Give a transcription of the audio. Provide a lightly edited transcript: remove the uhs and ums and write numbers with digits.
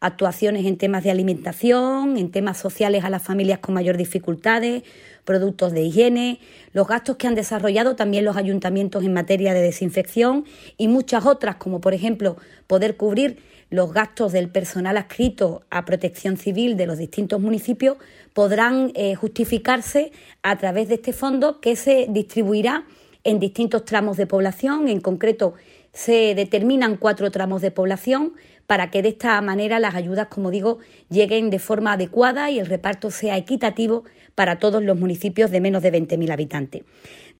actuaciones en temas de alimentación, en temas sociales a las familias con mayor dificultades, productos de higiene, los gastos que han desarrollado también los ayuntamientos en materia de desinfección y muchas otras, como por ejemplo poder cubrir los gastos del personal adscrito a Protección Civil de los distintos municipios, podrán justificarse a través de este fondo que se distribuirá en distintos tramos de población. En concreto, se determinan 4 tramos de población para que de esta manera las ayudas, como digo, lleguen de forma adecuada y el reparto sea equitativo para todos los municipios de menos de 20.000 habitantes.